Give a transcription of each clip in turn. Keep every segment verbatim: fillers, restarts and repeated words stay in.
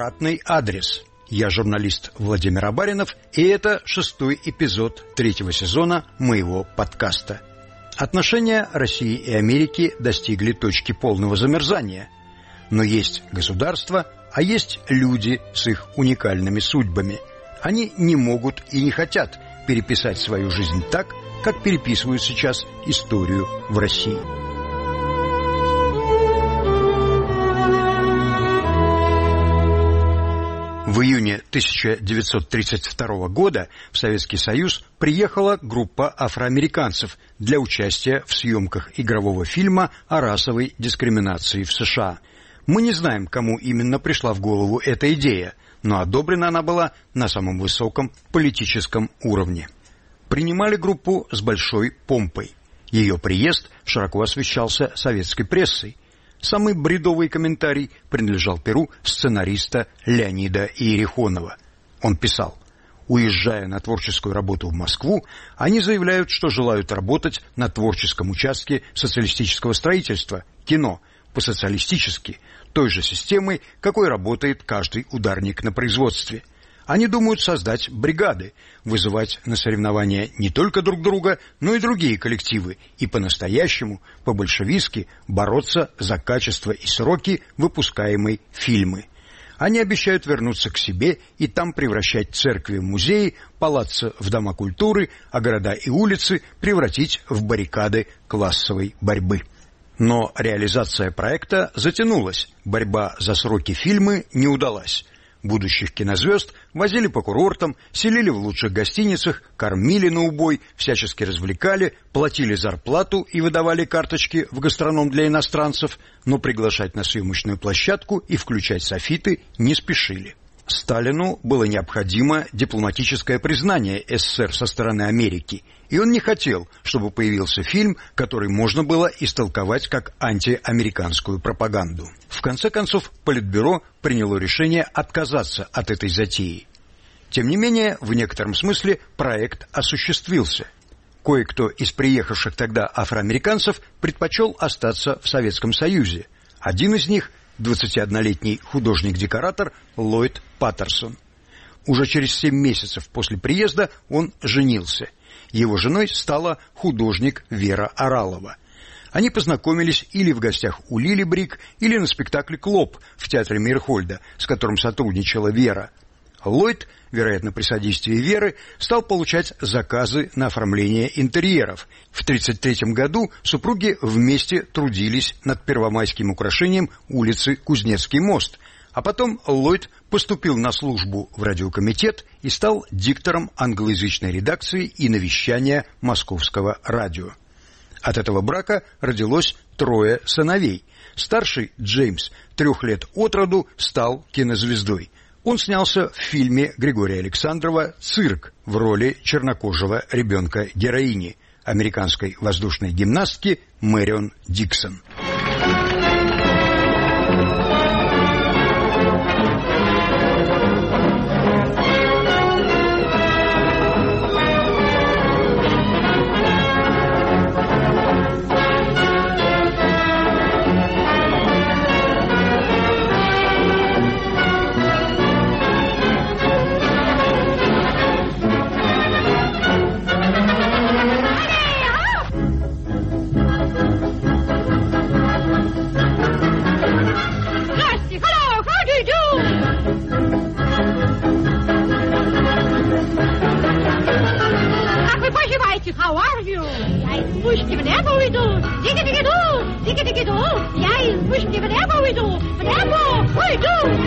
Обратный адрес. Я журналист Владимир Абаринов, и это шестой эпизод третьего сезона моего подкаста. Отношения России и Америки достигли точки полного замерзания. Но есть государства, а есть люди с их уникальными судьбами. Они не могут и не хотят переписать свою жизнь так, как переписывают сейчас историю в России. В июне тысяча девятьсот тридцать второго года в Советский Союз приехала группа афроамериканцев для участия в съемках игрового фильма о расовой дискриминации в США. Мы не знаем, кому именно пришла в голову эта идея, но одобрена она была на самом высоком политическом уровне. Принимали группу с большой помпой. Ее приезд широко освещался советской прессой. Самый бредовый комментарий принадлежал перу сценариста Леонида Иерихонова. Он писал: «Уезжая на творческую работу в Москву, они заявляют, что желают работать на творческом участке социалистического строительства, кино, по-социалистически, той же системой, какой работает каждый ударник на производстве. Они думают создать бригады, вызывать на соревнования не только друг друга, но и другие коллективы, и по-настоящему, по-большевистски бороться за качество и сроки выпускаемой фильмы. Они обещают вернуться к себе и там превращать церкви в музеи, палацы в дома культуры, а города и улицы превратить в баррикады классовой борьбы». Но реализация проекта затянулась, борьба за сроки фильмы не удалась. Будущих кинозвезд возили по курортам, селили в лучших гостиницах, кормили на убой, всячески развлекали, платили зарплату и выдавали карточки в гастроном для иностранцев, но приглашать на съемочную площадку и включать софиты не спешили. Сталину было необходимо дипломатическое признание СССР со стороны Америки, и он не хотел, чтобы появился фильм, который можно было истолковать как антиамериканскую пропаганду. В конце концов, Политбюро приняло решение отказаться от этой затеи. Тем не менее, в некотором смысле проект осуществился. Кое-кто из приехавших тогда афроамериканцев предпочел остаться в Советском Союзе. Один из них – двадцатиоднолетний художник-декоратор Ллойд Паттерсон. Уже через семь месяцев после приезда он женился. Его женой стала художник Вера Оралова. Они познакомились или в гостях у Лили Брик, или на спектакле «Клоп» в театре Мейерхольда, с которым сотрудничала Вера. Ллойд, вероятно, при содействии Веры, стал получать заказы на оформление интерьеров. В тридцать третьем году супруги вместе трудились над первомайским украшением улицы Кузнецкий мост, а потом Ллойд поступил на службу в радиокомитет и стал диктором англоязычной редакции и навещания Московского радио. От этого брака родилось трое сыновей. Старший, Джеймс, трех лет от роду, стал кинозвездой. Он снялся в фильме Григория Александрова «Цирк» в роли чернокожего ребенка-героини, американской воздушной гимнастки Мэрион Диксон. How are you? Я из пушки в небо уйду. Диги-диги-ду, диги-диги-ду. Я из пушки в небо уйду. В небо уйду.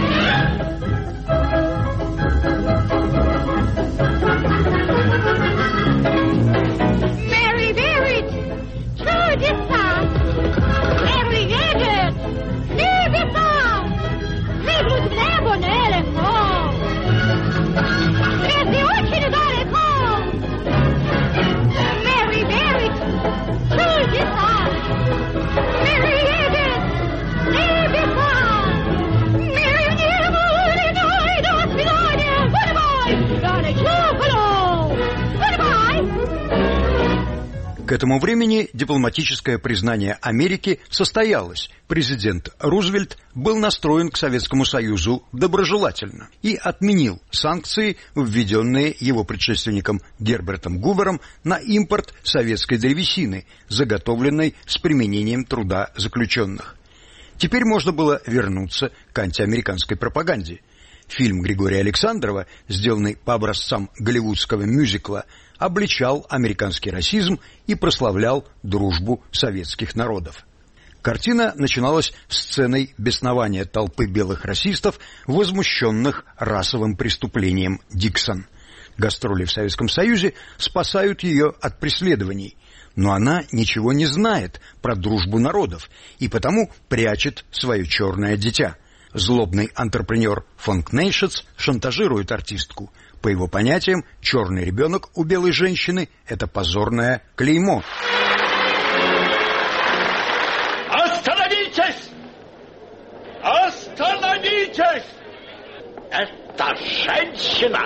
Mary верит, чудеса. Mary едет, небеса. Прыгнуть в небо нелегко. Звезды очень далеко. Mary верит, чудеса. Mary едет, небеса. Mary в небо улетает. К этому времени дипломатическое признание Америки состоялось. Президент Рузвельт был настроен к Советскому Союзу доброжелательно и отменил санкции, введенные его предшественником Гербертом Гувером на импорт советской древесины, заготовленной с применением труда заключенных. Теперь можно было вернуться к антиамериканской пропаганде. Фильм Григория Александрова, сделанный по образцам голливудского мюзикла, обличал американский расизм и прославлял дружбу советских народов. Картина начиналась сценой беснования толпы белых расистов, возмущенных расовым преступлением Диксон. Гастроли в Советском Союзе спасают ее от преследований, но она ничего не знает про дружбу народов и потому прячет свое черное дитя. Злобный антрепренер фон Кнейшец шантажирует артистку. По его понятиям, черный ребенок у белой женщины – это позорное клеймо. Остановитесь! Остановитесь! Это женщина!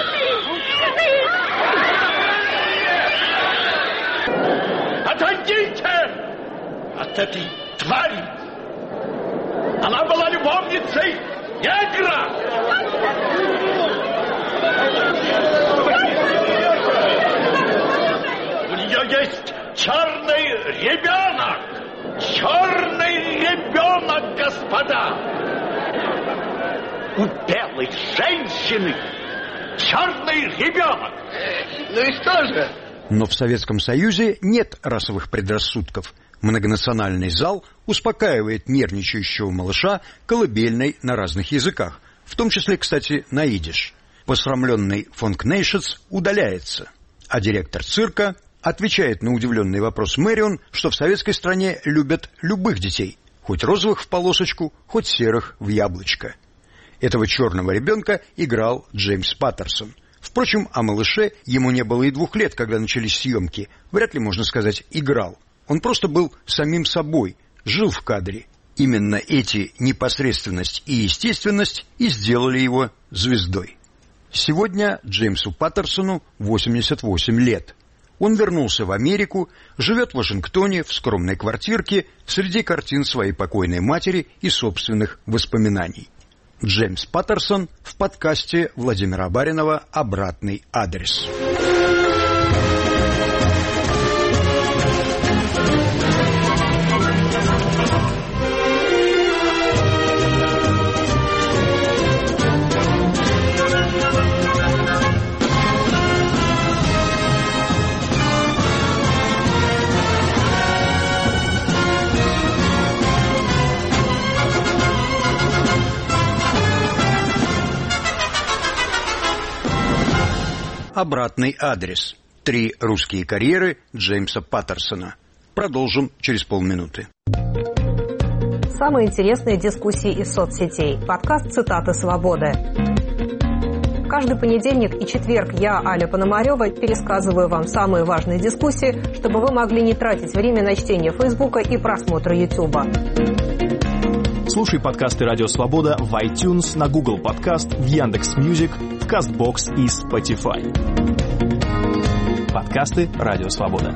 Отойдите от этой твари! Она была любовницей негра! У нее есть черный ребенок! Черный ребенок, господа! У белой женщины черный ребенок! Ну и что же? Но в Советском Союзе нет расовых предрассудков. Многонациональный зал успокаивает нервничающего малыша колыбельной на разных языках, в том числе, кстати, на идиш. Посрамленный фон Кнейшец удаляется, а директор цирка отвечает на удивленный вопрос Мэрион, что в советской стране любят любых детей, хоть розовых в полосочку, хоть серых в яблочко. Этого черного ребенка играл Джеймс Паттерсон. Впрочем, о малыше ему не было и двух лет, когда начались съемки. Вряд ли можно сказать «играл». Он просто был самим собой, жил в кадре. Именно эти непосредственность и естественность и сделали его звездой. Сегодня Джеймсу Паттерсону восемьдесят восемь лет. Он вернулся в Америку, живет в Вашингтоне в скромной квартирке среди картин своей покойной матери и собственных воспоминаний. Джеймс Паттерсон в подкасте Владимира Баринова «Обратный адрес». Обратный адрес. Три русские карьеры Джеймса Паттерсона. Продолжим через полминуты. Самые интересные дискуссии из соцсетей. Подкаст «Цитаты свободы». Каждый понедельник и четверг я, Аля Пономарева, пересказываю вам самые важные дискуссии, чтобы вы могли не тратить время на чтение Фейсбука и просмотр Ютуба. Слушай подкасты «Радио Свобода» в iTunes, на Google Подкаст, в Яндекс.Мьюзик, в Кастбокс и Spotify. Подкасты «Радио Свобода».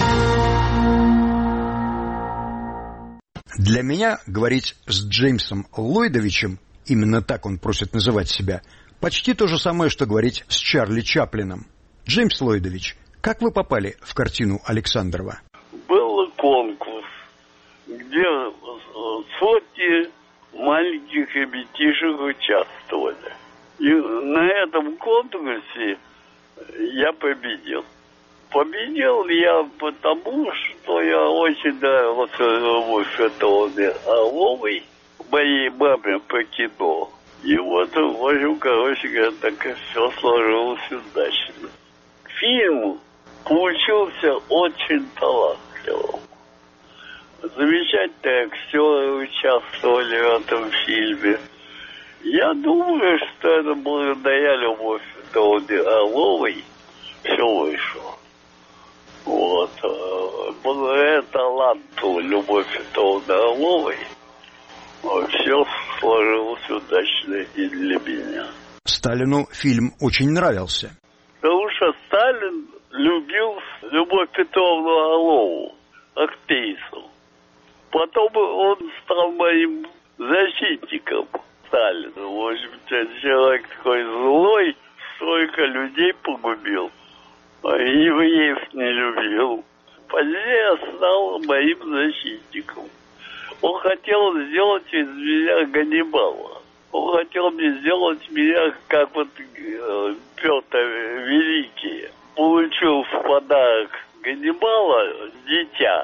Для меня говорить с Джеймсом Ллойдовичем, именно так он просит называть себя, почти то же самое, что говорить с Чарли Чаплином. Джеймс Ллойдович, как вы попали в картину Александрова? Был конкурс, где сотни маленьких ребятишек участвовали. И на этом конкурсе я победил. Победил я потому, что я очень нравился любовь этого Орловой, моей маме по кино. И вот, в общем, короче говоря, так и все сложилось удачно. Фильм получился очень талантливым. Замечательные актеры участвовали в этом фильме. Я думаю, что это благодаря любовь Орловой все вышло. Вот. Благодаря таланту любовь Орловой все сложилось удачно и для меня. Сталину фильм очень нравился. Потому что Сталин любил Любовь Петровну Орлову, актрису. Потом он стал моим защитником, Сталин. В общем, человек такой злой, столько людей погубил, а евреев не любил. Позднее стал моим защитником. Он хотел сделать из меня Ганнибала. Он хотел мне сделать меня, как вот э, Петр Великий. Получил в подарок Ганнибала дитя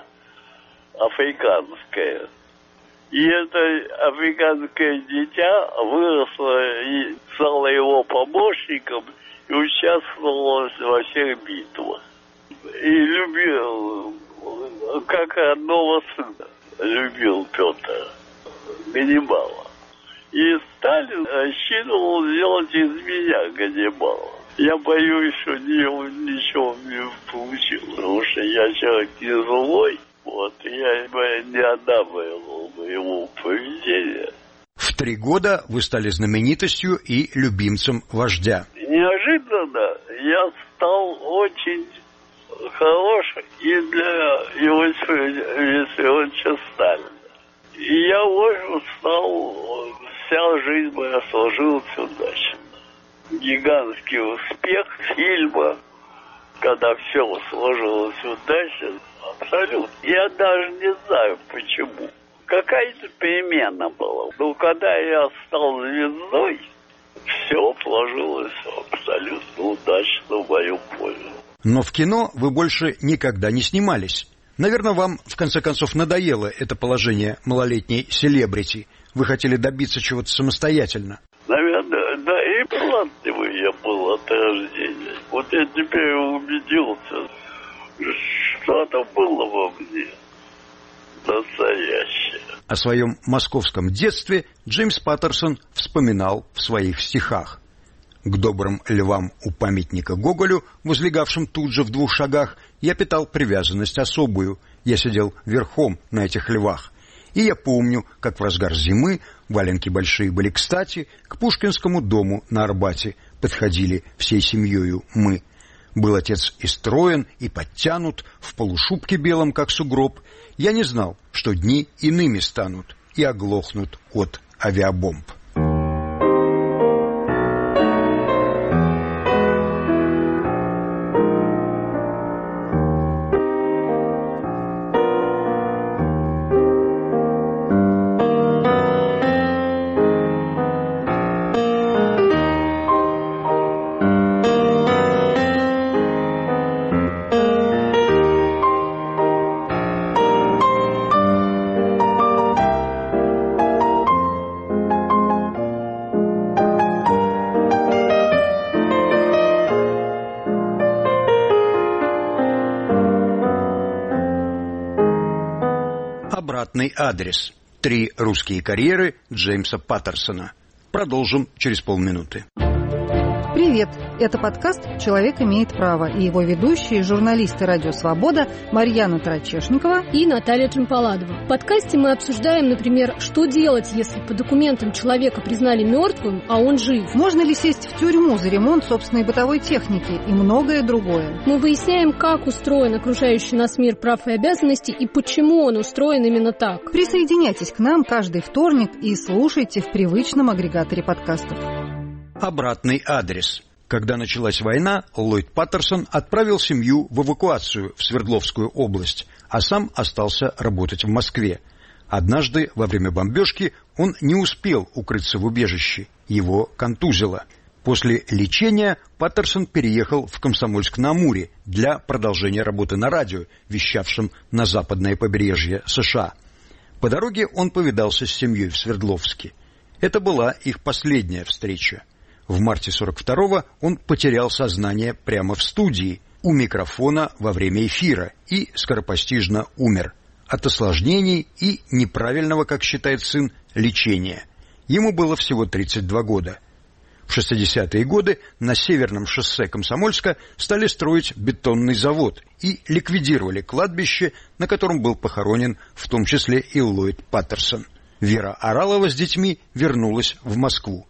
африканское. И это африканское дитя выросло и стало его помощником и участвовало во всех битвах. И любил, как родного сына, любил Петр Ганнибала. И Сталин рассчитывал сделать из меня Ганнибала. Я боюсь, что ничего не получилось, потому что я человек не злой. Вот, я не одобрил его поведение. В три года вы стали знаменитостью и любимцем вождя. Неожиданно я стал очень хорош и для Иосифа Виссарионовича Сталина. И я, в общем, стал, вся жизнь моя сложилась удачно. Гигантский успех фильма, когда все сложилось удачно, абсолютно. Я даже не знаю, почему. Какая-то перемена была. Но когда я стал звездой, все сложилось абсолютно удачно в мою пользу. Но в кино вы больше никогда не снимались. Наверное, вам, в конце концов, надоело это положение малолетней селебрити. Вы хотели добиться чего-то самостоятельно. Наверное, да, и талантливый я был от рождения. Вот я теперь убедился, что-то было во мне настоящее. О своем московском детстве Джеймс Паттерсон вспоминал в своих стихах. К добрым львам у памятника Гоголю, возлегавшим тут же в двух шагах, я питал привязанность особую. Я сидел верхом на этих львах. И я помню, как в разгар зимы, валенки большие были кстати, к Пушкинскому дому на Арбате подходили всей семьёю мы. Был отец и строен, и подтянут, в полушубке белом, как сугроб. Я не знал, что дни иными станут и оглохнут от авиабомб. Обратный адрес. Три русские карьеры Джеймса Паттерсона. Продолжим через полминуты. Привет! Это подкаст «Человек имеет право» и его ведущие, журналисты «Радио Свобода» Марьяна Трачешникова и Наталья Джампаладова. В подкасте мы обсуждаем, например, что делать, если по документам человека признали мертвым, а он жив. Можно ли сесть в тюрьму за ремонт собственной бытовой техники и многое другое. Мы выясняем, как устроен окружающий нас мир прав и обязанностей и почему он устроен именно так. Присоединяйтесь к нам каждый вторник и слушайте в привычном агрегаторе подкастов. Обратный адрес. Когда началась война, Ллойд Паттерсон отправил семью в эвакуацию в Свердловскую область, а сам остался работать в Москве. Однажды, во время бомбежки, он не успел укрыться в убежище. Его контузило. После лечения Паттерсон переехал в Комсомольск-на-Амуре для продолжения работы на радио, вещавшем на западное побережье США. По дороге он повидался с семьей в Свердловске. Это была их последняя встреча. В марте сорок второго он потерял сознание прямо в студии, у микрофона во время эфира и скоропостижно умер. От осложнений и неправильного, как считает сын, лечения. Ему было всего тридцать два года. В шестидесятые годы на северном шоссе Комсомольска стали строить бетонный завод и ликвидировали кладбище, на котором был похоронен в том числе и Ллойд Паттерсон. Вера Аралова с детьми вернулась в Москву.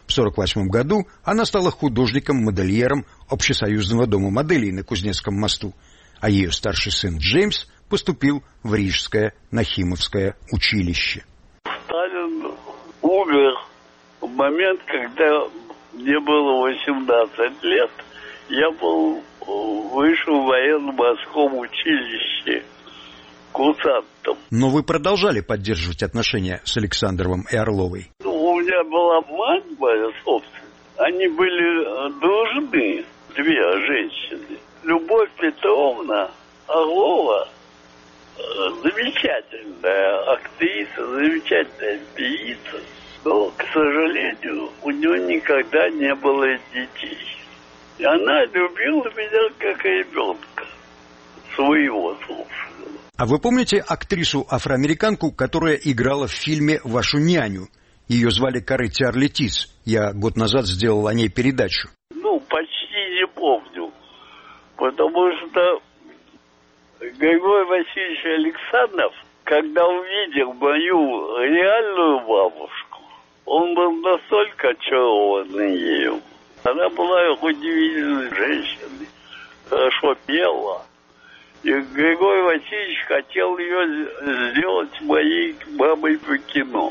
В сорок восьмом году она стала художником-модельером Общесоюзного дома моделей на Кузнецком мосту, а ее старший сын Джеймс поступил в Рижское Нахимовское училище. Сталин умер в момент, когда мне было восемнадцать лет. Я был вышел в военно-морском училище курсантом. Но вы продолжали поддерживать отношения с Александровым и Орловой? Ну, у меня была мать моя собственная. Они были дружны, две женщины. Любовь Петровна Орлова замечательная актриса, замечательная певица. Но, к сожалению, у нее никогда не было детей. И она любила меня как ребенка, своего собственного. А вы помните актрису-афроамериканку, которая играла в фильме «Вашу няню»? Ее звали Коретти Арлетис. Я год назад сделал о ней передачу. Ну, почти не помню. Потому что Григорий Васильевич Александров, когда увидел мою реальную бабушку, он был настолько очарован ею. Она была удивительной женщиной, хорошо пела. И Григорий Васильевич хотел ее сделать моей мамой по кино.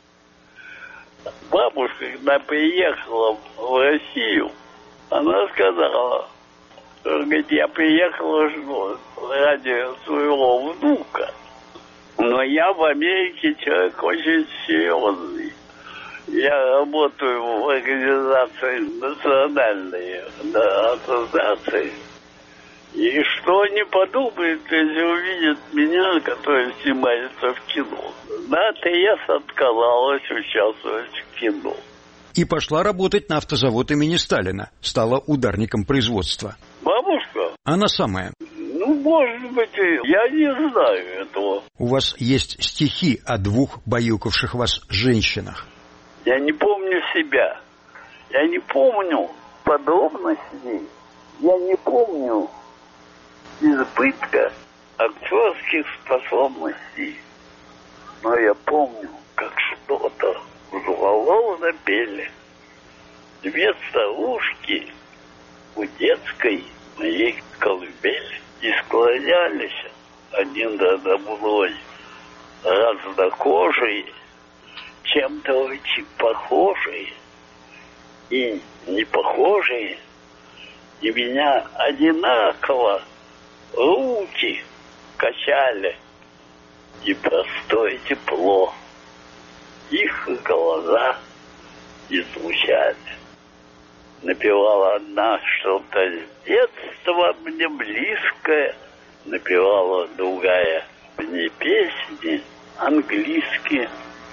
Бабушка, когда приехала в Россию, она сказала, говорит, я приехала ради своего внука, но я в Америке человек очень серьезный. Я работаю в организации национальной да, ассоциации. И что они подумают, если увидят меня, который снимается в кино? Да, ТС отказалась участвовать в кино. И пошла работать на автозавод имени Сталина. Стала ударником производства. Бабушка? Она самая. Ну, может быть, я не знаю этого. У вас есть стихи о двух баюкавших вас женщинах. Я не помню себя. Я не помню подробностей. Я не помню избытка актерских способностей. Но я помню, как что-то взволнованно пели. Две старушки у детской моей колыбели и склонялись один надо мной, разнокожие, чем-то очень похожие и не похожие, и меня одинаково руки качали, и простое тепло их глаза излучали. Напевала одна что-то с детства мне близкое, напевала другая мне песни английские.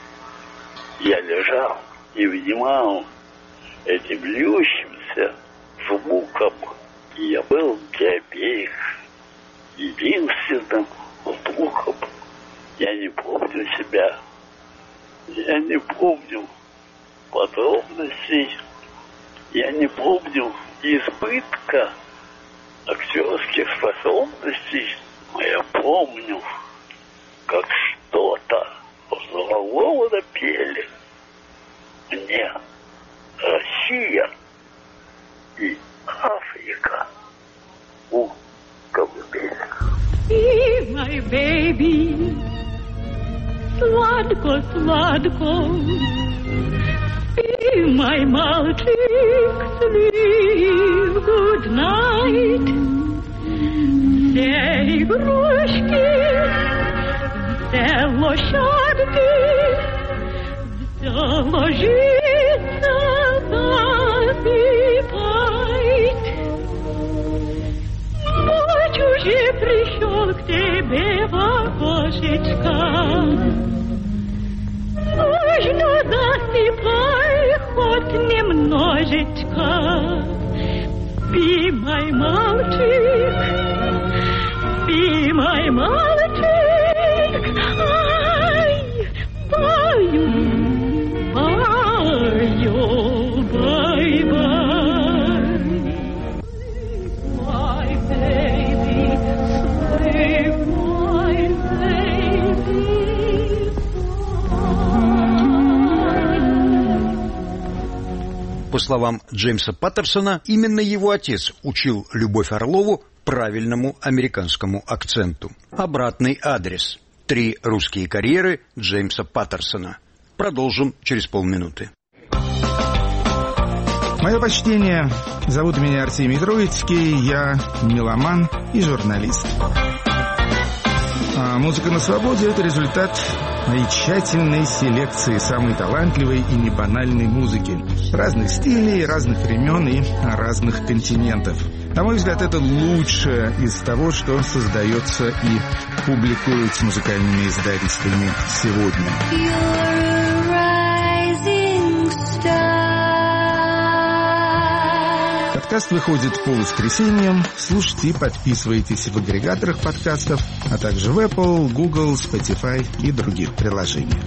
Я лежал и внимал этим льющимся звуком. И я был для обеих единственным звуком. Я не помню себя. Я не помню подробностей. Я не помню избытка актерских способностей. Но я помню, как что-то взволнованно пели мне Россия и Африка у колыбели. Be my baby, sladko, sladko. Be my мальчик, sleep good night. Все игрушки, все лошадки, все ложится, засыпает. Ночь уже пришел к тебе в окошечко. Нужно засыпай хоть немножечко. Спи, мой мальчик, спи, мой мальчик. Ай, баю, баю, бай-бай. My baby, sleep, my baby. По словам Джеймса Паттерсона, именно его отец учил Любовь Орлову правильному американскому акценту. Обратный адрес. Три русские карьеры Джеймса Паттерсона. Продолжим через полминуты. Мое почтение. Зовут меня Артемий Троицкий. Я меломан и журналист. А «Музыка на свободе» — это результат моей тщательной селекции самой талантливой и небанальной музыки. Разных стилей, разных времен и разных континентов. На мой взгляд, это лучшее из того, что создается и публикуется музыкальными издательствами сегодня. Подкаст выходит по воскресеньям. Слушайте и подписывайтесь в агрегаторах подкастов, а также в Apple, Google, Spotify и других приложениях.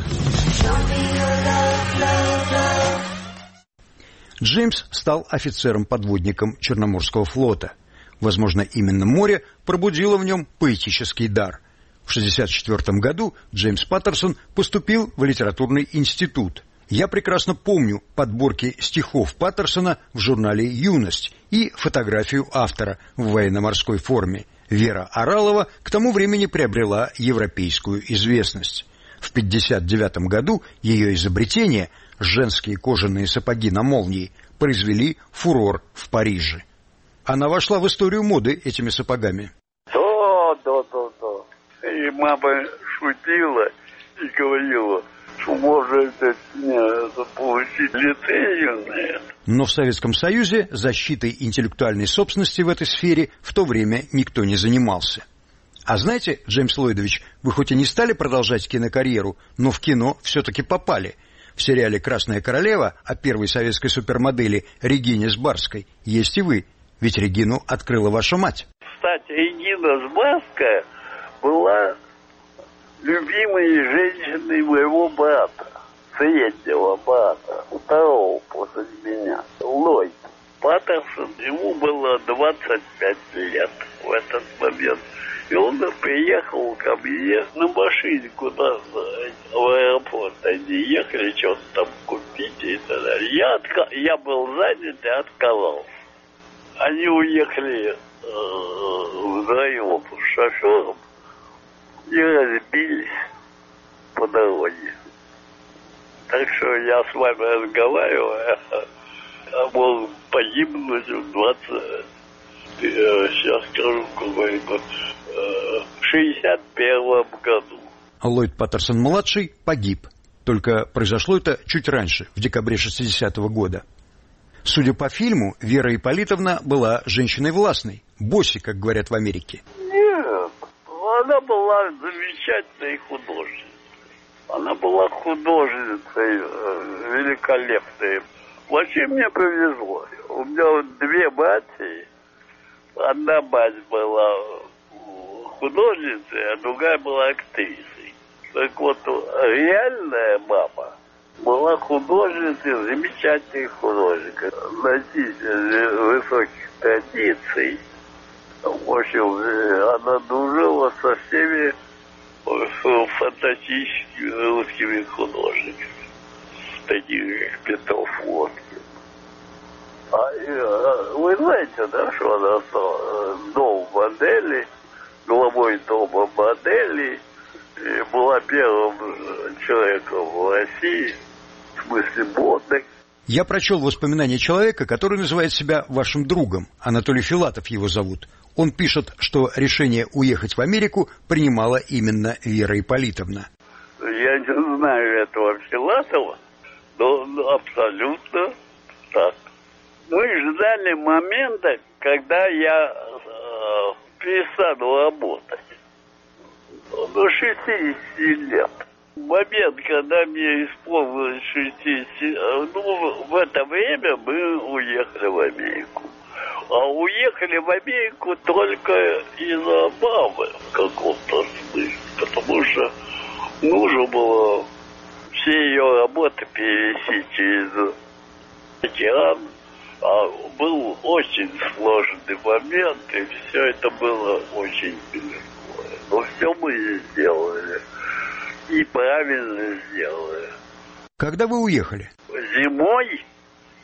Джеймс стал офицером-подводником Черноморского флота. Возможно, именно море пробудило в нем поэтический дар. В шестьдесят четвёртом году Джеймс Паттерсон поступил в литературный институт. Я прекрасно помню подборки стихов Паттерсона в журнале «Юность» и фотографию автора в военно-морской форме. Вера Оралова к тому времени приобрела европейскую известность. В пятьдесят девятом году ее изобретение, женские кожаные сапоги на молнии, произвели фурор в Париже. Она вошла в историю моды этими сапогами. Да, да, да, да. И мама шутила и говорила, что может получить лицензию на это. Но в Советском Союзе защитой интеллектуальной собственности в этой сфере в то время никто не занимался. А знаете, Джеймс Ллойдович, вы хоть и не стали продолжать кинокарьеру, но в кино все-таки попали. В сериале «Красная королева» о первой советской супермодели Регине Сбарской есть и вы, ведь Регину открыла ваша мать. Кстати, Регина Сбарская была любимой женщиной моего брата, среднего брата, второго после меня, Ллойд Паттерсон. Ему было двадцать пять лет в этот момент. И он приехал ко мне на машине куда-то в аэропорт. Они ехали что-то там купить и так далее. Я, отка... я был занят и отказался. Они уехали э, вдвоем с шофером и разбились по дороге. Так что я с вами разговариваю, а мог погибнуть в двадцать, сейчас скажу, какой-то, в шестьдесят первом году. Ллойд Паттерсон-младший погиб. Только произошло это чуть раньше, в декабре шестидесятого года. Судя по фильму, Вера Ипполитовна была женщиной властной, босси, как говорят в Америке. Нет, она была замечательной художницей. Она была художницей великолепной. Вообще мне повезло. У меня две матери. Одна мать была художницей, а другая была актрисой. Так вот, реальная мама была художницей, замечательной художникой. Носитель высоких традиций. В общем, она дружила со всеми фантастическими русскими художниками. Такими как Петров, Лоткин. А, вы знаете, да, что она стала дом модели, главой дома модели, была первым человеком в России, в смысле модных. Я прочел воспоминания человека, который называет себя вашим другом. Анатолий Филатов его зовут. Он пишет, что решение уехать в Америку принимала именно Вера Ипполитовна. Я не знаю этого Филатова, но абсолютно так. Мы ждали момента, когда я э, перестану работать. До шестидесяти лет. Момент, когда мне исполнилось шестьдесят, ну, в это время мы уехали в Америку. А уехали в Америку только из-за мамы в каком-то смысле. Потому что нужно было все ее работы перевести через океан. А был очень сложный момент, и все это было очень тяжело. Но все мы сделали. И правильно сделали. Когда вы уехали? Зимой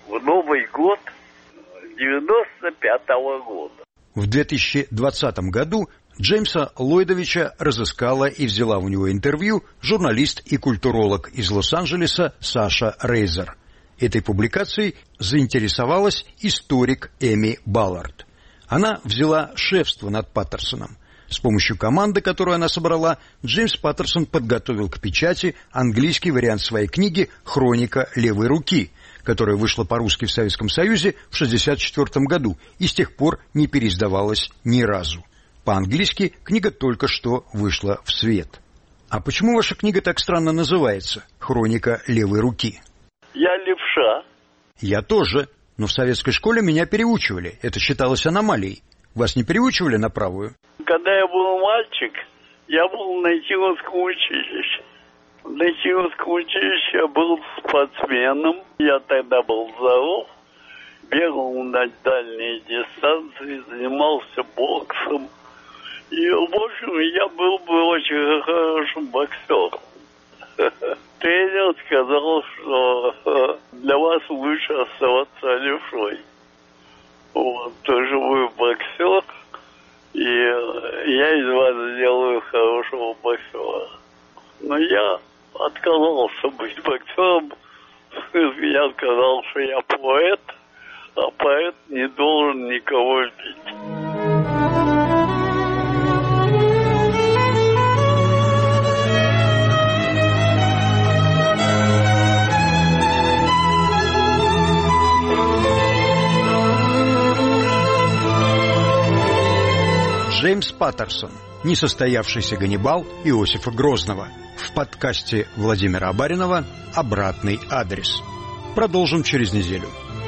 в Новый год девяносто пятого года. В две тысячи двадцатом году Джеймса Ллойдовича разыскала и взяла у него интервью журналист и культуролог из Лос-Анджелеса Саша Рейзер. Этой публикацией заинтересовалась историк Эми Баллард. Она взяла шефство над Паттерсоном. С помощью команды, которую она собрала, Джеймс Паттерсон подготовил к печати английский вариант своей книги «Хроника левой руки», которая вышла по-русски в Советском Союзе в шестьдесят четвёртом году и с тех пор не переиздавалась ни разу. По-английски книга только что вышла в свет. А почему ваша книга так странно называется «Хроника левой руки»? Я левша. Я тоже, но в советской школе меня переучивали. Это считалось аномалией. Вас не переучивали на правую? Когда я был мальчик, я был на Ефимовском училище. На Ефимовском училище я был спортсменом. Я тогда был здоров, бегал на дальние дистанции, занимался боксом. И, в общем, я был бы очень хорошим боксером. Тренер сказал, что для вас лучше оставаться левшой. Вот, тоже вы боксер, и я из вас сделаю хорошего боксера. Но я отказался быть боксером. Я сказал, что я поэт, а поэт не должен никого бить. Джеймс Паттерсон. Несостоявшийся Ганнибал Иосифа Грозного. В подкасте Владимира Абаринова «Обратный адрес». Продолжим через неделю.